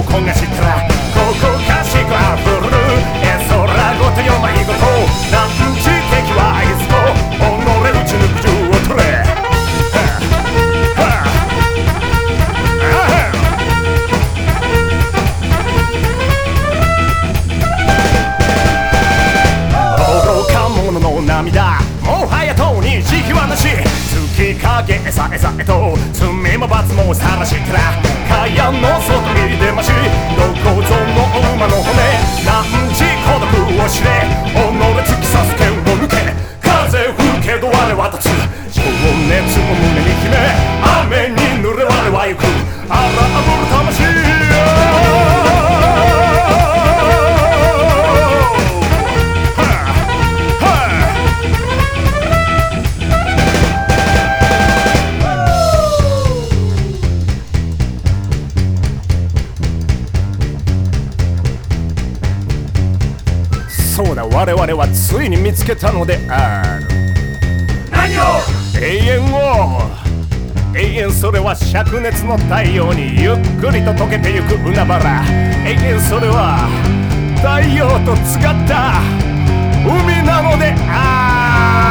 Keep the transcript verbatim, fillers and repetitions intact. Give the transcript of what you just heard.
を焦がしたらここかしくあふる絵空ごとよ迷子となんち敵はいつも己打ち抜く銃を取れ愚か者の涙もはやとうに慈悲はなし月影えさえさえと罪も罰も晒したら蚊帳の外に出ましどこぞの馬の骨何時孤独を知れ己突き刺す剣を抜け風吹けど我は立つ情熱を胸に秘め雨に濡れ我は行く荒ぶる魂そうだ我々はついに見つけたのである何を永遠を永遠それは灼熱の太陽にゆっくりと溶けてゆく海原永遠それは太陽と違った海なのである